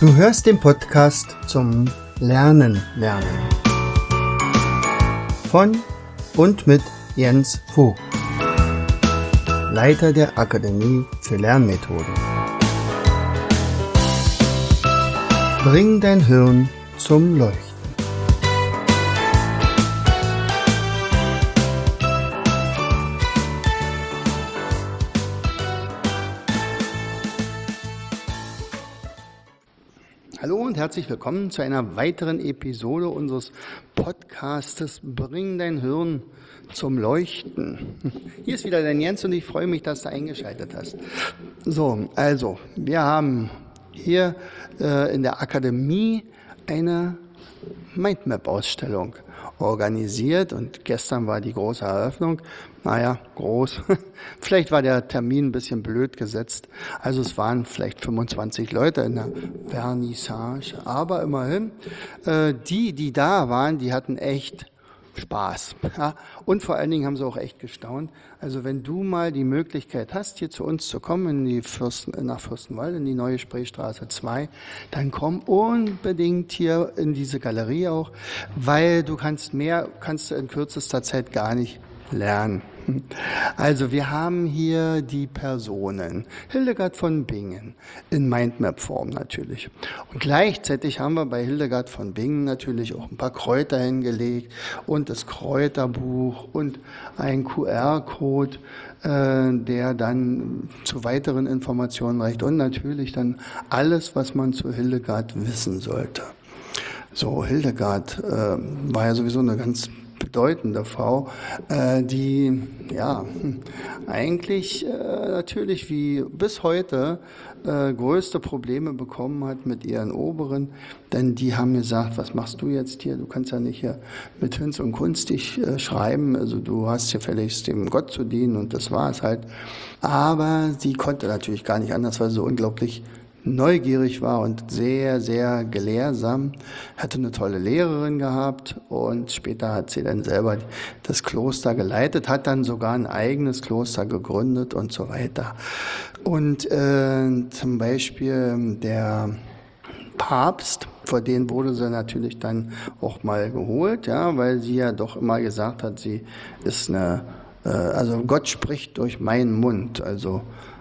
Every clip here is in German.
Du hörst den Podcast zum Lernen. Von und mit Jens Vogt, Leiter der Akademie für Lernmethoden. Bring dein Hirn zum Leuchten. Hallo und herzlich willkommen zu einer weiteren Episode unseres Podcastes Bring dein Hirn zum Leuchten. Hier ist wieder dein Jens und ich freue mich, dass du eingeschaltet hast. So, also, wir haben hier in der Akademie eine Mindmap-Ausstellung organisiert und gestern war die große Eröffnung. Naja, groß. Vielleicht war der Termin ein bisschen blöd gesetzt. Also es waren vielleicht 25 Leute in der Vernissage. Aber immerhin, die da waren, die hatten echt Spaß. Ja? Und vor allen Dingen haben sie auch echt gestaunt. Also wenn du mal die Möglichkeit hast, hier zu uns zu kommen, nach Fürstenwalde, in die neue Spreestraße 2, dann komm unbedingt hier in diese Galerie auch, weil du kannst in kürzester Zeit gar nicht lernen. Also wir haben hier die Personen, Hildegard von Bingen, in Mindmap-Form natürlich. Und gleichzeitig haben wir bei Hildegard von Bingen natürlich auch ein paar Kräuter hingelegt und das Kräuterbuch und ein QR-Code, der dann zu weiteren Informationen reicht und natürlich dann alles, was man zu Hildegard wissen sollte. So, Hildegard war ja sowieso eine ganz bedeutende Frau, die ja eigentlich natürlich wie bis heute größte Probleme bekommen hat mit ihren Oberen, denn die haben gesagt, was machst du jetzt hier? Du kannst ja nicht hier mit Hinz und Kunst dich schreiben, also du hast hier gefälligst dem Gott zu dienen und das war es halt. Aber sie konnte natürlich gar nicht anders, weil sie so unglaublich neugierig war und sehr, sehr gelehrsam, hatte eine tolle Lehrerin gehabt und später hat sie dann selber das Kloster geleitet, hat dann sogar ein eigenes Kloster gegründet und so weiter. Und zum Beispiel der Papst, vor den wurde sie natürlich dann auch mal geholt, ja, weil sie ja doch immer gesagt hat, sie ist also Gott spricht durch meinen Mund, also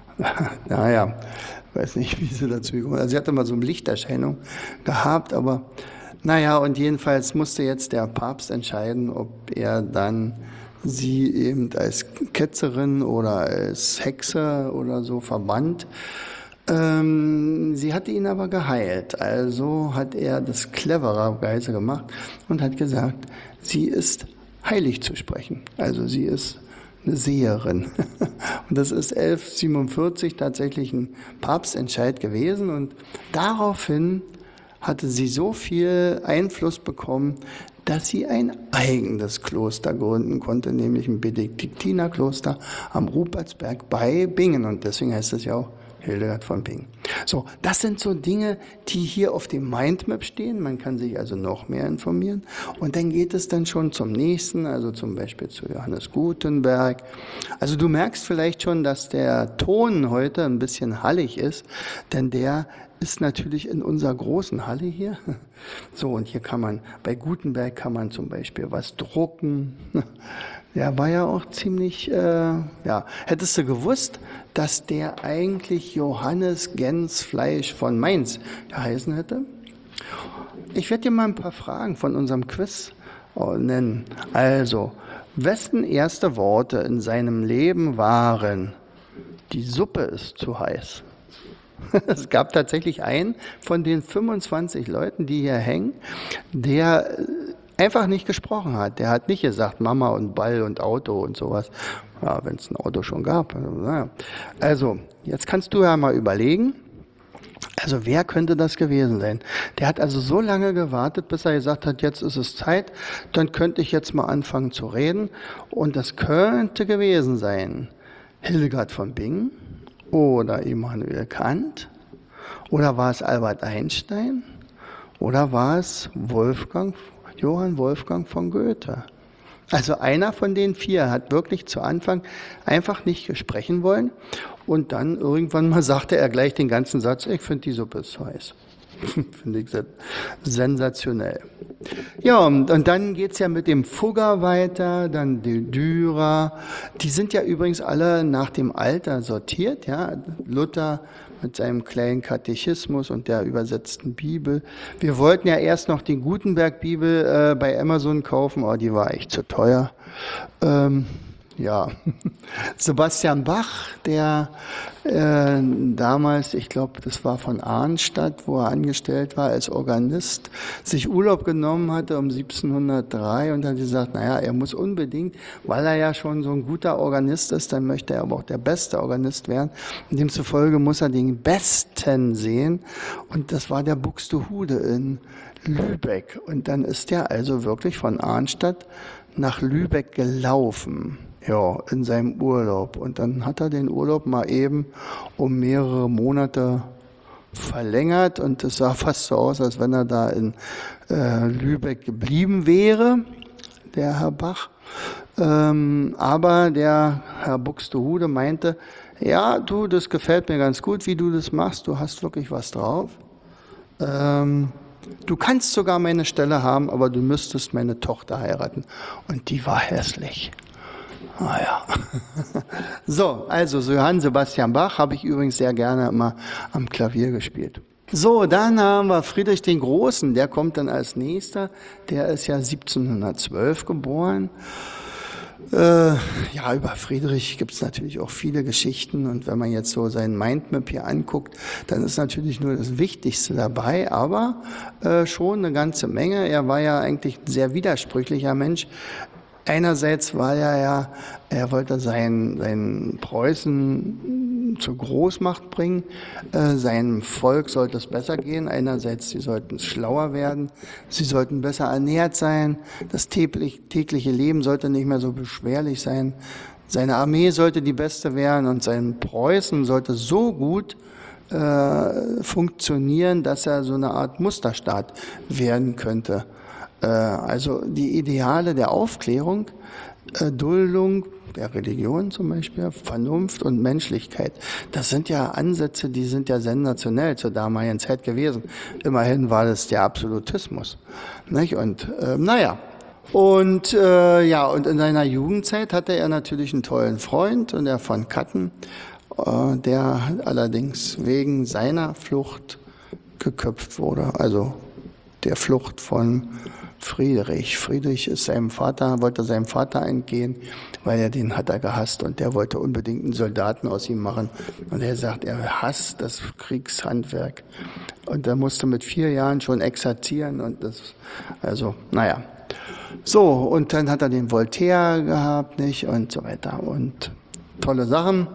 naja, weiß nicht, wie sie dazu gekommen ist. Also sie hatte mal so eine Lichterscheinung gehabt, aber naja, und jedenfalls musste jetzt der Papst entscheiden, ob er dann sie eben als Ketzerin oder als Hexe oder so verbannt. Sie hatte ihn aber geheilt, also hat er das clevererweise gemacht und hat gesagt, sie ist heilig zu sprechen, also sie ist eine Seherin. Und das ist 1147 tatsächlich ein Papstentscheid gewesen und daraufhin hatte sie so viel Einfluss bekommen, dass sie ein eigenes Kloster gründen konnte, nämlich ein Benediktinerkloster am Rupertsberg bei Bingen und deswegen heißt es ja auch Hildegard von Bingen. So, das sind so Dinge, die hier auf dem Mindmap stehen. Man kann sich also noch mehr informieren. Und dann geht es dann schon zum nächsten, also zum Beispiel zu Johannes Gutenberg. Also du merkst vielleicht schon, dass der Ton heute ein bisschen hallig ist, denn der ist natürlich in unserer großen Halle hier. So, und hier bei Gutenberg kann man zum Beispiel was drucken. Der war ja auch ziemlich, hättest du gewusst, dass der eigentlich Johannes Gensfleisch von Mainz geheißen hätte? Ich werde dir mal ein paar Fragen von unserem Quiz nennen. Also, wessen erste Worte in seinem Leben waren, die Suppe ist zu heiß? Es gab tatsächlich einen von den 25 Leuten, die hier hängen, der einfach nicht gesprochen hat. Der hat nicht gesagt Mama und Ball und Auto und sowas. Ja, wenn es ein Auto schon gab. Also, jetzt kannst du ja mal überlegen, also wer könnte das gewesen sein? Der hat also so lange gewartet, bis er gesagt hat, jetzt ist es Zeit, dann könnte ich jetzt mal anfangen zu reden. Und das könnte gewesen sein Hildegard von Bingen oder Immanuel Kant oder war es Albert Einstein oder war es Johann Wolfgang von Goethe? Also einer von den 4 hat wirklich zu Anfang einfach nicht sprechen wollen und dann irgendwann mal sagte er gleich den ganzen Satz, ich finde die Suppe ist heiß. Finde ich sensationell. Ja, und dann geht's ja mit dem Fugger weiter, dann die Dürer. Die sind ja übrigens alle nach dem Alter sortiert. Ja? Luther mit seinem kleinen Katechismus und der übersetzten Bibel. Wir wollten ja erst noch die Gutenberg-Bibel bei Amazon kaufen, aber die war echt zu teuer. Ja, Sebastian Bach, der damals, ich glaube, das war von Arnstadt, wo er angestellt war als Organist, sich Urlaub genommen hatte um 1703 und hat gesagt, naja, er muss unbedingt, weil er ja schon so ein guter Organist ist, dann möchte er aber auch der beste Organist werden. Und demzufolge muss er den Besten sehen. Und das war der Buxtehude in Lübeck. Und dann ist er also wirklich von Arnstadt nach Lübeck gelaufen. Ja, in seinem Urlaub. Und dann hat er den Urlaub mal eben um mehrere Monate verlängert und es sah fast so aus, als wenn er da in Lübeck geblieben wäre, der Herr Bach. Aber der Herr Buxtehude meinte, ja, du, das gefällt mir ganz gut, wie du das machst, du hast wirklich was drauf. Du kannst sogar meine Stelle haben, aber du müsstest meine Tochter heiraten. Und die war hässlich. Naja. So, also so Johann Sebastian Bach habe ich übrigens sehr gerne immer am Klavier gespielt. So, dann haben wir Friedrich den Großen, der kommt dann als nächster. Der ist ja 1712 geboren. Ja, über Friedrich gibt es natürlich auch viele Geschichten und wenn man jetzt so seinen Mindmap hier anguckt, dann ist natürlich nur das Wichtigste dabei, aber schon eine ganze Menge. Er war ja eigentlich ein sehr widersprüchlicher Mensch. Einerseits war er wollte sein Preußen zur Großmacht bringen, seinem Volk sollte es besser gehen. Einerseits, sie sollten schlauer werden, sie sollten besser ernährt sein, das tägliche Leben sollte nicht mehr so beschwerlich sein, seine Armee sollte die beste werden und sein Preußen sollte so gut funktionieren, dass er so eine Art Musterstaat werden könnte. Also die Ideale der Aufklärung, Duldung der Religion zum Beispiel, Vernunft und Menschlichkeit, das sind ja Ansätze, die sind ja sensationell zur damaligen Zeit gewesen. Immerhin war das der Absolutismus. Nicht? Und naja. Und und in seiner Jugendzeit hatte er natürlich einen tollen Freund, und der von Katten, der allerdings wegen seiner Flucht geköpft wurde, also der Flucht von Friedrich. Friedrich ist wollte seinem Vater entgehen, weil den hat er gehasst und der wollte unbedingt einen Soldaten aus ihm machen. Und er sagt, er hasst das Kriegshandwerk. Und er musste mit 4 Jahren schon exerzieren und naja. So, und dann hat er den Voltaire gehabt, nicht? Und so weiter. Und tolle Sachen.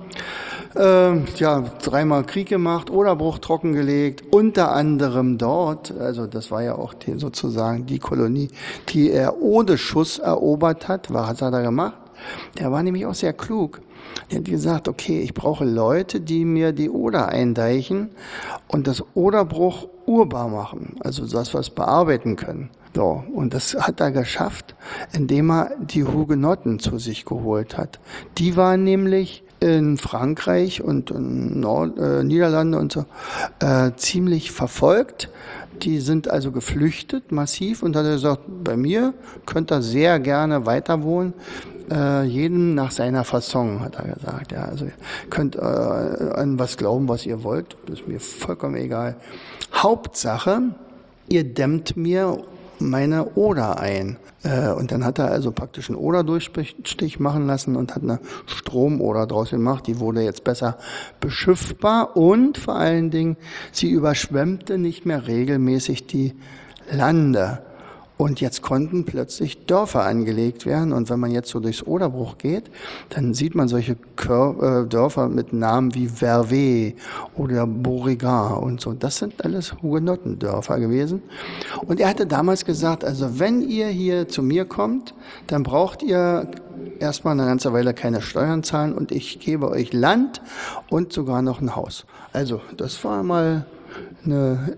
3-mal Krieg gemacht, Oderbruch trockengelegt, unter anderem dort, also das war ja auch sozusagen die Kolonie, die er ohne Schuss erobert hat. Was hat er gemacht? Der war nämlich auch sehr klug. Er hat gesagt, okay, ich brauche Leute, die mir die Oder eindeichen und das Oderbruch urbar machen, also das, was bearbeiten können. So, und das hat er geschafft, indem er die Hugenotten zu sich geholt hat. Die waren nämlich in Frankreich und in Niederlande und so ziemlich verfolgt. Die sind also geflüchtet massiv und hat er gesagt, bei mir könnt ihr sehr gerne weiter wohnen. Jedem nach seiner Fasson, hat er gesagt. Ja, also ihr könnt an was glauben, was ihr wollt. Das ist mir vollkommen egal. Hauptsache, ihr dämmt mir meine Oder ein. Und dann hat er also praktisch einen Oder-Durchstich machen lassen und hat eine Stromoder draus gemacht. Die wurde jetzt besser beschiffbar und vor allen Dingen, sie überschwemmte nicht mehr regelmäßig die Lande. Und jetzt konnten plötzlich Dörfer angelegt werden. Und wenn man jetzt so durchs Oderbruch geht, dann sieht man solche Dörfer mit Namen wie Vervet oder Beauregard und so. Das sind alles Hugenottendörfer gewesen. Und er hatte damals gesagt, also wenn ihr hier zu mir kommt, dann braucht ihr erstmal eine ganze Weile keine Steuern zahlen und ich gebe euch Land und sogar noch ein Haus. Also das war mal eine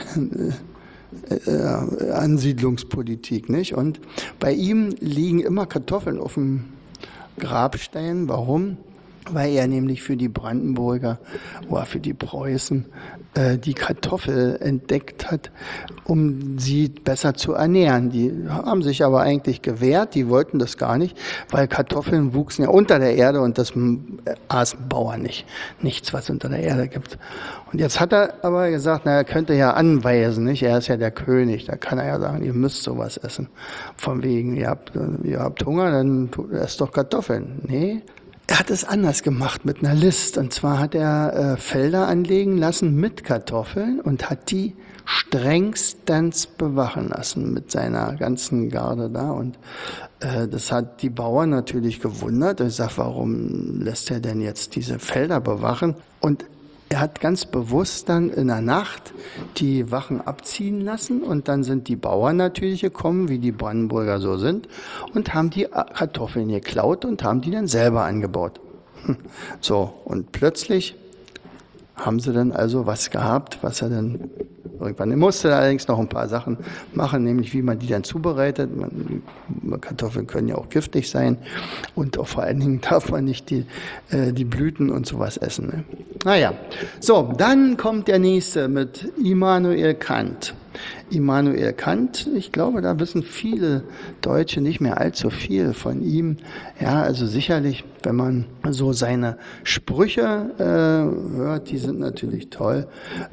Ansiedlungspolitik, nicht? Und bei ihm liegen immer Kartoffeln auf dem Grabstein. Warum? weil er nämlich für die Brandenburger oder für die Preußen die Kartoffel entdeckt hat, um sie besser zu ernähren. Die haben sich aber eigentlich gewehrt, die wollten das gar nicht, weil Kartoffeln wuchsen ja unter der Erde und das aß ein Bauer nicht. Nichts, was unter der Erde gibt. Und jetzt hat er aber gesagt, er könnte ja anweisen, nicht? Er ist ja der König, da kann er ja sagen, ihr müsst sowas essen. Von wegen, ihr habt Hunger, dann esst doch Kartoffeln. Nee. Er hat es anders gemacht mit einer List. Und zwar hat er Felder anlegen lassen mit Kartoffeln und hat die strengstens bewachen lassen mit seiner ganzen Garde da. Und das hat die Bauern natürlich gewundert. Ich sage, warum lässt er denn jetzt diese Felder bewachen? Und er hat ganz bewusst dann in der Nacht die Wachen abziehen lassen und dann sind die Bauern natürlich gekommen, wie die Brandenburger so sind, und haben die Kartoffeln geklaut und haben die dann selber angebaut. So, und plötzlich haben sie dann also was gehabt, was er dann irgendwann, er musste allerdings noch ein paar Sachen machen, nämlich wie man die dann zubereitet. Kartoffeln können ja auch giftig sein und auch vor allen Dingen darf man nicht die Blüten und sowas essen. Ne? Naja, so, dann kommt der nächste mit Immanuel Kant. Immanuel Kant, ich glaube, da wissen viele Deutsche nicht mehr allzu viel von ihm. Ja, also sicherlich, wenn man so seine Sprüche hört, die sind natürlich toll.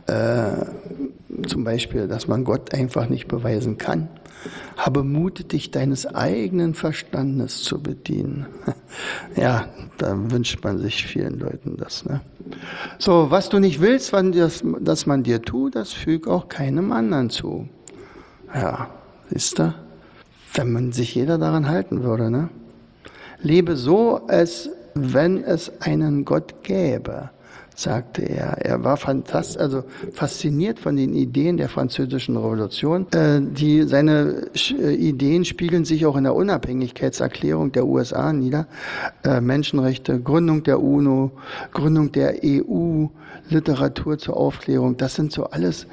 Zum Beispiel, dass man Gott einfach nicht beweisen kann. Habe Mut, dich deines eigenen Verstandes zu bedienen. Ja, da wünscht man sich vielen Leuten das. Ne? So, was du nicht willst, dass man dir tut, das füg auch keinem anderen zu. Ja, siehst du? Wenn man sich jeder daran halten würde. Ne? Lebe so, als wenn es einen Gott gäbe, sagte er. Er war fasziniert von den Ideen der Französischen Revolution. Seine Ideen spiegeln sich auch in der Unabhängigkeitserklärung der USA nieder. Menschenrechte, Gründung der UNO, Gründung der EU, Literatur zur Aufklärung, das sind so alles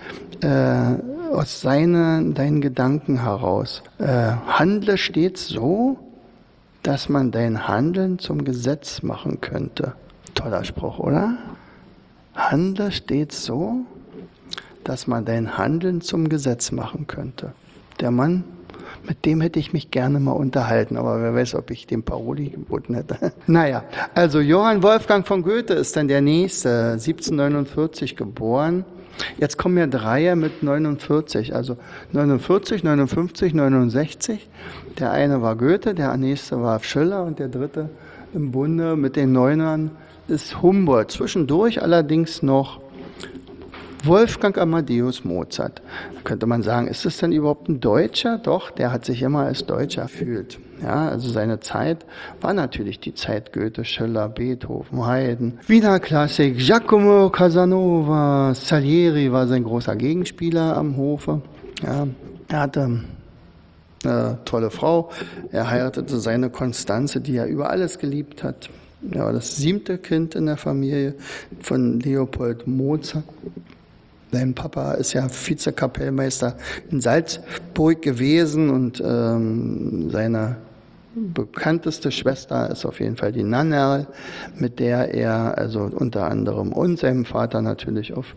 aus deinen Gedanken heraus. Handle stets so, dass man dein Handeln zum Gesetz machen könnte. Toller Spruch, oder? Handle stets so, dass man dein Handeln zum Gesetz machen könnte. Der Mann, mit dem hätte ich mich gerne mal unterhalten, aber wer weiß, ob ich dem Paroli geboten hätte. Naja, also Johann Wolfgang von Goethe ist dann der Nächste, 1749 geboren. Jetzt kommen ja drei mit 49, also 49, 59, 69. Der eine war Goethe, der nächste war Schiller und der dritte im Bunde mit den Neunern ist Humboldt. Zwischendurch allerdings noch Wolfgang Amadeus Mozart. Da könnte man sagen, ist das denn überhaupt ein Deutscher? Doch, der hat sich immer als Deutscher gefühlt. Ja, also seine Zeit war natürlich die Zeit Goethe, Schiller, Beethoven, Haydn, Wiener Klassik, Giacomo Casanova, Salieri war sein großer Gegenspieler am Hofe. Ja, er hatte eine tolle Frau. Er heiratete seine Konstanze, die er über alles geliebt hat. Er war das 7. Kind in der Familie von Leopold Mozart. Sein Papa ist ja Vizekapellmeister in Salzburg gewesen und seine bekannteste Schwester ist auf jeden Fall die Nannerl, mit der er also unter anderem und seinem Vater natürlich auf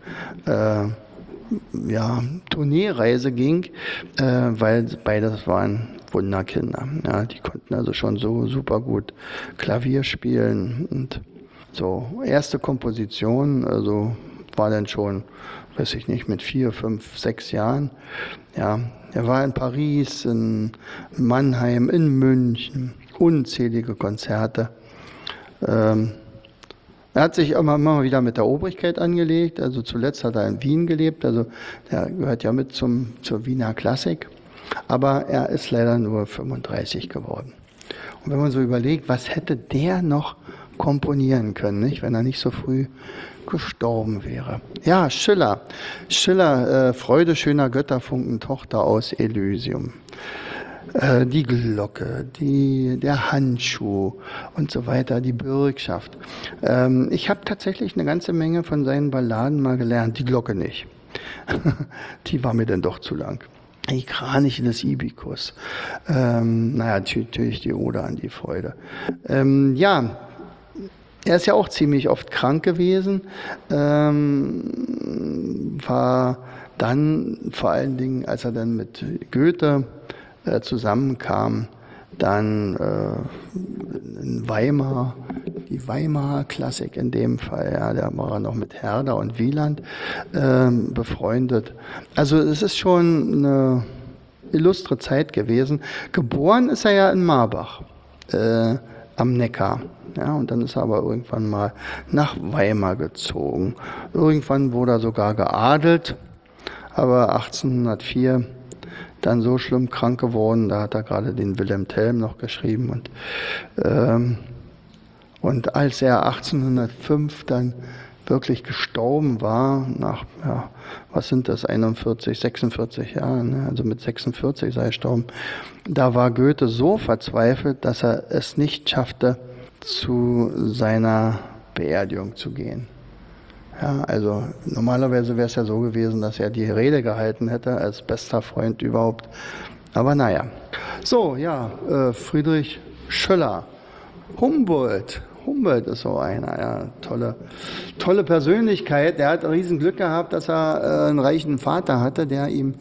Tourneereise ging, weil beides waren Wunderkinder. Ja, die konnten also schon so super gut Klavier spielen und so. Erste Komposition, also war dann schon, weiß ich nicht, mit 4, 5, 6 Jahren. Ja, er war in Paris, in Mannheim, in München, unzählige Konzerte. Er hat sich immer wieder mit der Obrigkeit angelegt, also zuletzt hat er in Wien gelebt, also der gehört ja mit zur Wiener Klassik, aber er ist leider nur 35 geworden. Und wenn man so überlegt, was hätte der noch komponieren können, nicht, wenn er nicht so früh gestorben wäre. Ja, Schiller, Freude schöner Götterfunken, Tochter aus Elysium. Die Glocke, der Handschuh und so weiter, die Bürgschaft. Ich habe tatsächlich eine ganze Menge von seinen Balladen mal gelernt, die Glocke nicht. Die war mir dann doch zu lang. Die Kraniche des Ibikus. Natürlich die Ode an die Freude. er ist ja auch ziemlich oft krank gewesen, war dann vor allen Dingen, als er dann mit Goethe zusammenkam, dann in Weimar, die Weimarer Klassik in dem Fall, ja, da war er noch mit Herder und Wieland befreundet. Also es ist schon eine illustre Zeit gewesen. Geboren ist er ja in Marbach am Neckar. Ja, und dann ist er aber irgendwann mal nach Weimar gezogen. Irgendwann wurde er sogar geadelt, aber 1804 dann so schlimm krank geworden, da hat er gerade den Wilhelm Tell noch geschrieben. Und als er 1805 dann wirklich gestorben war, nach, ja, was sind das, 41, 46 Jahren, ne? Also mit 46 sei er gestorben, da war Goethe so verzweifelt, dass er es nicht schaffte, zu seiner Beerdigung zu gehen. Ja, also normalerweise wäre es ja so gewesen, dass er die Rede gehalten hätte als bester Freund überhaupt. Aber naja. So, ja, Friedrich Schiller, Humboldt. Humboldt ist so einer, ja, tolle Persönlichkeit. Der hat riesen Glück gehabt, dass er einen reichen Vater hatte, der ihm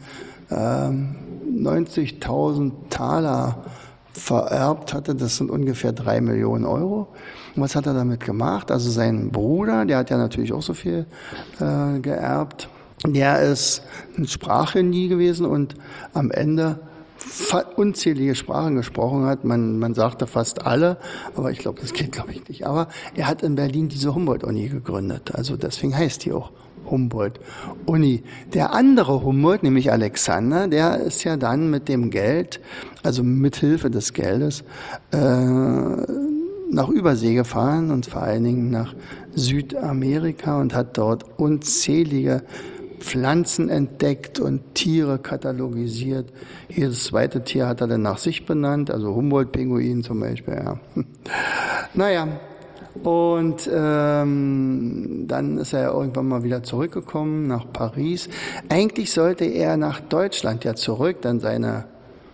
90.000 Taler vererbt hatte. Das sind ungefähr 3 Millionen Euro. Und was hat er damit gemacht? Also sein Bruder, der hat ja natürlich auch so viel geerbt. Der ist ein Sprachgenie gewesen und am Ende unzählige Sprachen gesprochen hat. Man sagte fast alle, aber ich glaube, das geht, glaube ich, nicht. Aber er hat in Berlin diese Humboldt-Uni gegründet. Also deswegen heißt die auch Humboldt-Uni. Der andere Humboldt, nämlich Alexander, der ist ja dann mit dem Geld, also mit Hilfe des Geldes, nach Übersee gefahren und vor allen Dingen nach Südamerika und hat dort unzählige Pflanzen entdeckt und Tiere katalogisiert. Jedes zweite Tier hat er dann nach sich benannt, also Humboldt-Pinguin zum Beispiel. Ja. Naja, und dann ist er irgendwann mal wieder zurückgekommen nach Paris. Eigentlich sollte er nach Deutschland ja zurück, dann der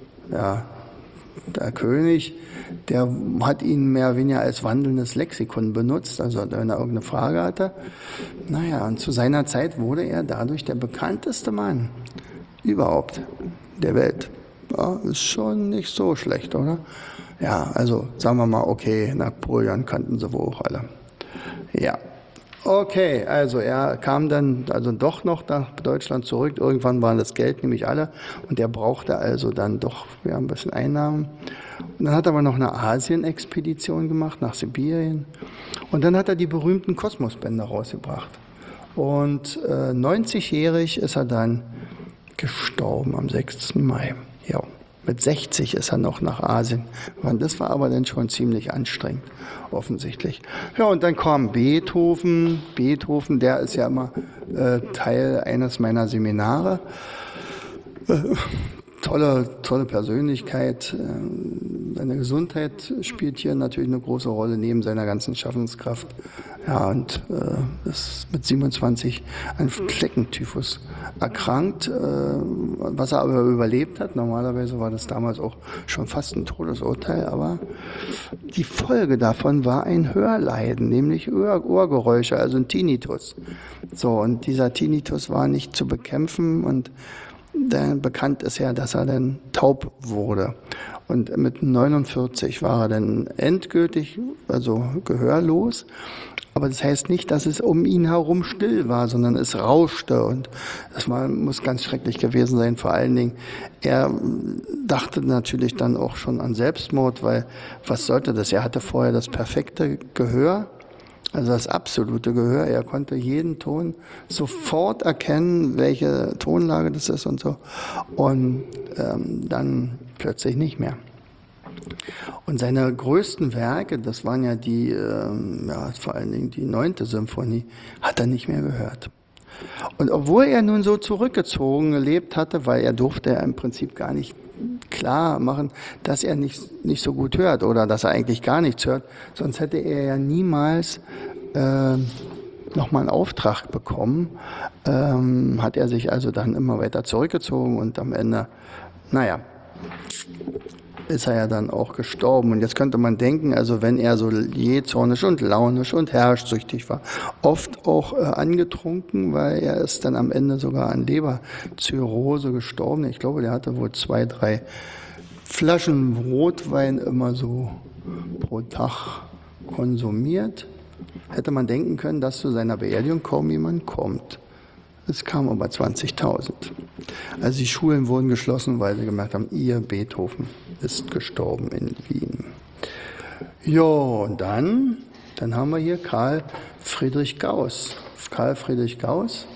König, der hat ihn mehr oder weniger als wandelndes Lexikon benutzt, also wenn er irgendeine Frage hatte. Naja, und zu seiner Zeit wurde er dadurch der bekannteste Mann überhaupt der Welt. Ja, ist schon nicht so schlecht, oder? Ja, also sagen wir mal, okay, Napoleon kannten sie wohl auch alle. Ja. Okay, also er kam dann also doch noch nach Deutschland zurück. Irgendwann war das Geld nämlich alle und er brauchte also dann doch ein bisschen Einnahmen. Und dann hat er aber noch eine Asien-Expedition gemacht nach Sibirien und dann hat er die berühmten Kosmosbänder rausgebracht. Und 90-jährig ist er dann gestorben am 6. Mai. Ja. Mit 60 ist er noch nach Asien. Und das war aber dann schon ziemlich anstrengend, offensichtlich. Ja, und dann kam Beethoven. Beethoven, der ist ja immer Teil eines meiner Seminare. Tolle Persönlichkeit. Seine Gesundheit spielt hier natürlich eine große Rolle, neben seiner ganzen Schaffenskraft. Ja, und ist mit 27 an Fleckentyphus erkrankt, was er aber überlebt hat. Normalerweise war das damals auch schon fast ein Todesurteil, aber die Folge davon war ein Hörleiden, nämlich Ohrgeräusche, also ein Tinnitus. So, und dieser Tinnitus war nicht zu bekämpfen und dann bekannt ist ja, dass er dann taub wurde. Und mit 49 war er dann endgültig, also gehörlos. Aber das heißt nicht, dass es um ihn herum still war, sondern es rauschte. Und das muss ganz schrecklich gewesen sein. Vor allen Dingen, er dachte natürlich dann auch schon an Selbstmord, weil was sollte das? Er hatte vorher das perfekte Gehör. Also das absolute Gehör, er konnte jeden Ton sofort erkennen, welche Tonlage das ist und so. Und dann plötzlich nicht mehr. Und seine größten Werke, das waren ja vor allen Dingen die 9. Symphonie, hat er nicht mehr gehört. Und obwohl er nun so zurückgezogen gelebt hatte, weil er durfte ja im Prinzip gar nicht klar machen, dass er nicht so gut hört oder dass er eigentlich gar nichts hört, sonst hätte er ja niemals nochmal einen Auftrag bekommen, hat er sich also dann immer weiter zurückgezogen und am Ende, naja, ist er ja dann auch gestorben. Und jetzt könnte man denken, also wenn er so jähzornig und launisch und herrschsüchtig war, oft auch angetrunken, weil er ist dann am Ende sogar an Leberzirrhose gestorben. Ich glaube, der hatte wohl 2, 3 Flaschen Rotwein immer so pro Tag konsumiert. Hätte man denken können, dass zu seiner Beerdigung kaum jemand kommt. Es kamen aber 20.000. Also die Schulen wurden geschlossen, weil sie gemerkt haben, ihr Beethoven ist gestorben in Wien. Ja, und dann haben wir hier Karl Friedrich Gauss. Karl Friedrich Gauss,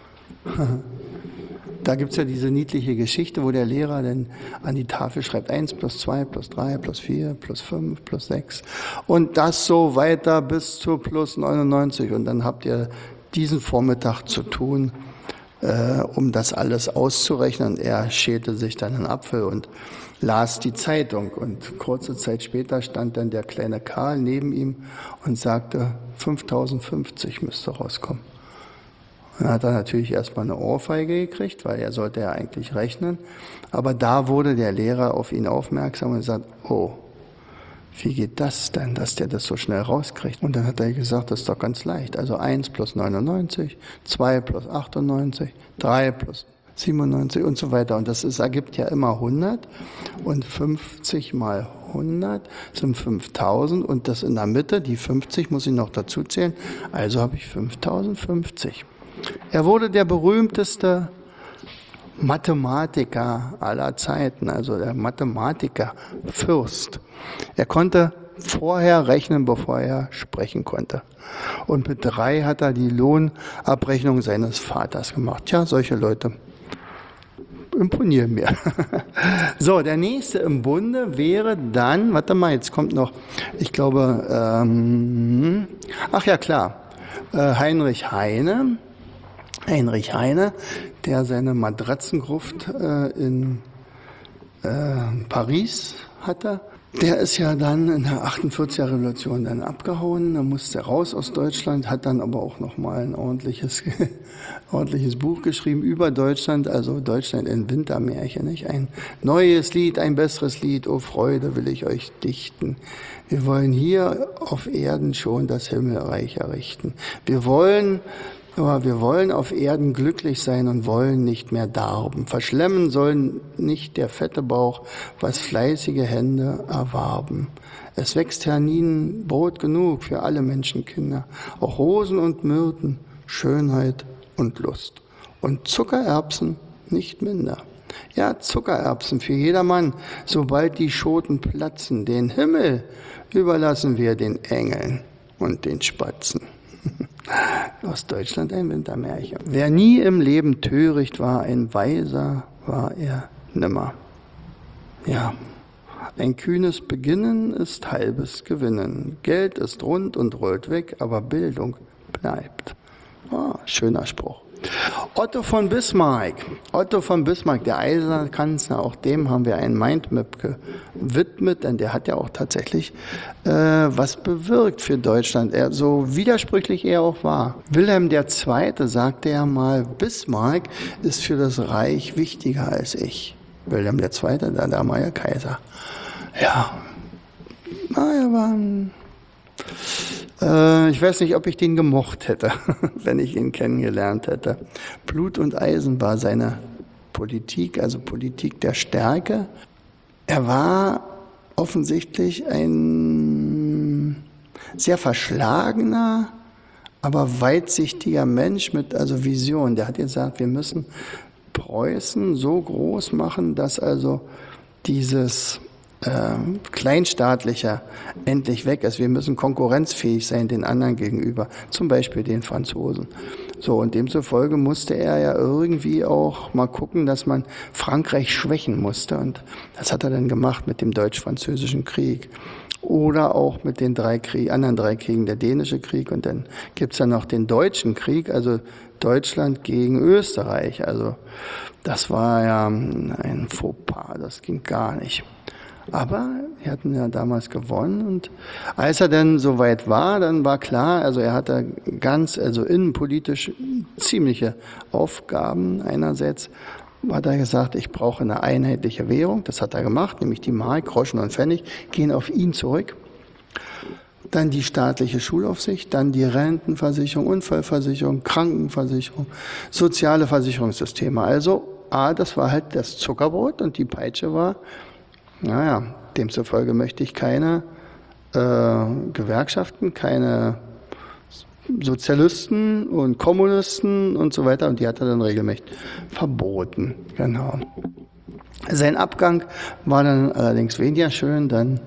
da gibt es ja diese niedliche Geschichte, wo der Lehrer dann an die Tafel schreibt 1 plus 2 plus 3 plus 4 plus 5 plus 6 und das so weiter bis zu plus 99. Und dann habt ihr diesen Vormittag zu tun, um das alles auszurechnen. Er schälte sich dann einen Apfel und las die Zeitung. Und kurze Zeit später stand dann der kleine Karl neben ihm und sagte, 5050 müsste rauskommen. Dann hat er natürlich erstmal eine Ohrfeige gekriegt, weil er sollte ja eigentlich rechnen. Aber da wurde der Lehrer auf ihn aufmerksam und sagt, oh, wie geht das denn, dass der das so schnell rauskriegt? Und dann hat er gesagt, das ist doch ganz leicht. Also 1 plus 99, 2 plus 98, 3 plus 97 und so weiter. Und das ergibt ja immer 100 und 50 mal 100 sind 5000 und das in der Mitte, die 50 muss ich noch dazu zählen, also habe ich 5050. Er wurde der berühmteste Mathematiker aller Zeiten, also der Mathematiker-Fürst. Er konnte vorher rechnen, bevor er sprechen konnte. Und mit 3 hat er die Lohnabrechnung seines Vaters gemacht. Tja, solche Leute imponieren mir. So, der nächste im Bunde wäre dann, warte mal, jetzt kommt noch, ich glaube, ach ja klar, Heinrich Heine. Heinrich Heine, der seine Matratzengruft in Paris hatte. Der ist ja dann in der 48er Revolution dann abgehauen, da musste er raus aus Deutschland, hat dann aber auch nochmal ein ordentliches Buch geschrieben über Deutschland, also Deutschland in Wintermärchen, nicht? Ein neues Lied, ein besseres Lied, oh Freude will ich euch dichten. Wir wollen hier auf Erden schon das Himmelreich errichten. Wir wollen auf Erden glücklich sein und wollen nicht mehr darben. Verschlemmen sollen nicht der fette Bauch, was fleißige Hände erwarben. Es wächst hernien Brot genug für alle Menschenkinder, auch Rosen und Myrten, Schönheit und Lust. Und Zuckererbsen nicht minder. Ja, Zuckererbsen für jedermann, sobald die Schoten platzen. Den Himmel überlassen wir den Engeln und den Spatzen. Aus Deutschland ein Wintermärchen. Wer nie im Leben töricht war, ein Weiser war er nimmer. Ja, ein kühnes Beginnen ist halbes Gewinnen. Geld ist rund und rollt weg, aber Bildung bleibt. Oh, schöner Spruch. Otto von Bismarck, der Eiserkanzler, auch dem haben wir ein Mindmap gewidmet, denn der hat ja auch tatsächlich was bewirkt für Deutschland, so widersprüchlich er auch war. Wilhelm II. Sagte ja mal, Bismarck ist für das Reich wichtiger als ich. Wilhelm II., der damalige Kaiser. Ja, er war ich weiß nicht, ob ich den gemocht hätte, wenn ich ihn kennengelernt hätte. Blut und Eisen war seine Politik, also Politik der Stärke. Er war offensichtlich ein sehr verschlagener, aber weitsichtiger Mensch mit also Vision. Der hat gesagt, wir müssen Preußen so groß machen, dass also dieses Kleinstaatlicher endlich weg ist. Wir müssen konkurrenzfähig sein den anderen gegenüber, zum Beispiel den Franzosen. So, und demzufolge musste er ja irgendwie auch mal gucken, dass man Frankreich schwächen musste. Und das hat er dann gemacht mit dem Deutsch-Französischen Krieg. Oder auch mit den anderen drei Kriegen, der Dänische Krieg und dann gibt's ja noch den Deutschen Krieg, also Deutschland gegen Österreich. Also das war ja ein Fauxpas, das ging gar nicht. Aber wir hatten ja damals gewonnen und als er dann soweit war, dann war klar, also er hatte innenpolitisch ziemliche Aufgaben einerseits hat er gesagt, ich brauche eine einheitliche Währung. Das hat er gemacht, nämlich die Mark, Groschen und Pfennig gehen auf ihn zurück. Dann die staatliche Schulaufsicht, dann die Rentenversicherung, Unfallversicherung, Krankenversicherung, soziale Versicherungssysteme. Also das war halt das Zuckerbrot und die Peitsche war, demzufolge möchte ich keine Gewerkschaften, keine Sozialisten und Kommunisten und so weiter. Und die hat er dann regelmäßig verboten. Genau. Sein Abgang war dann allerdings weniger schön, denn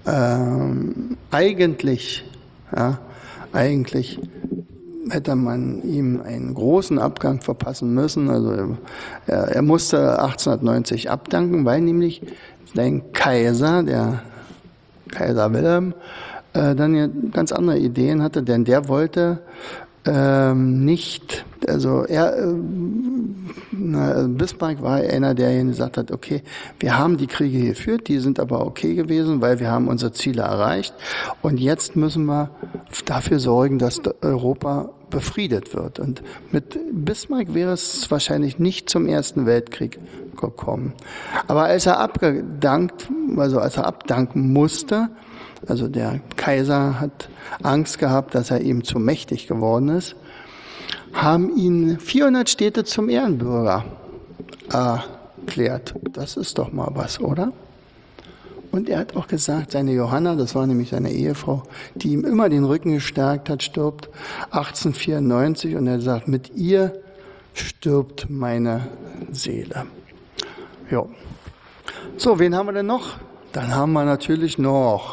eigentlich hätte man ihm einen großen Abgang verpassen müssen. Also er musste 1890 abdanken, weil nämlich sein Kaiser, der Kaiser Wilhelm, dann ja ganz andere Ideen hatte, denn der wollte nicht, also Bismarck war einer, der gesagt hat, okay, wir haben die Kriege geführt, die sind aber okay gewesen, weil wir haben unsere Ziele erreicht und jetzt müssen wir dafür sorgen, dass Europa befriedet wird. Und mit Bismarck wäre es wahrscheinlich nicht zum Ersten Weltkrieg gekommen. Aber als er abdanken musste, also der Kaiser hat Angst gehabt, dass er ihm zu mächtig geworden ist, haben ihn 400 Städte zum Ehrenbürger erklärt. Das ist doch mal was, oder? Und er hat auch gesagt, seine Johanna, das war nämlich seine Ehefrau, die ihm immer den Rücken gestärkt hat, stirbt 1894 und er sagt, mit ihr stirbt meine Seele. Ja. So, wen haben wir denn noch? Dann haben wir natürlich noch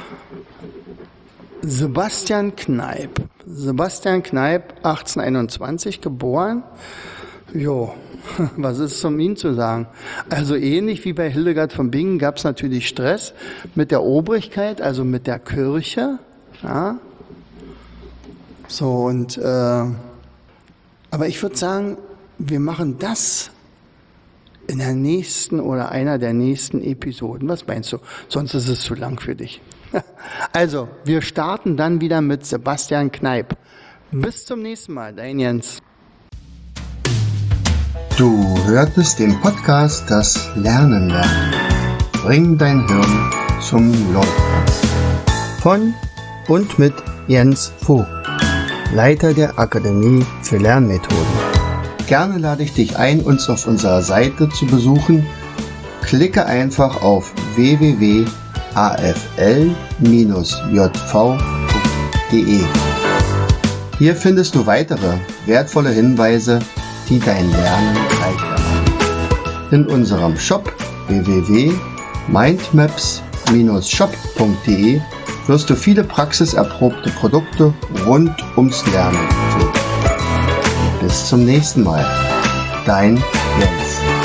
Sebastian Kneipp. Sebastian Kneipp, 1821 geboren. Jo, was ist um ihn zu sagen? Also ähnlich wie bei Hildegard von Bingen gab es natürlich Stress mit der Obrigkeit, also mit der Kirche. Ja. So und aber ich würde sagen, wir machen das in der nächsten oder einer der nächsten Episoden. Was meinst du? Sonst ist es zu lang für dich. Also, wir starten dann wieder mit Sebastian Kneipp. Bis zum nächsten Mal, dein Jens. Du hörtest den Podcast Das Lernen lernen. Bring dein Hirn zum Leuchten. Von und mit Jens Vogt, Leiter der Akademie für Lernmethoden. Gerne lade ich dich ein, uns auf unserer Seite zu besuchen. Klicke einfach auf www.afl-jv.de. Hier findest du weitere wertvolle Hinweise, die dein Lernen leichter machen. In unserem Shop www.mindmaps-shop.de wirst du viele praxiserprobte Produkte rund ums Lernen finden. Bis zum nächsten Mal. Dein Jens.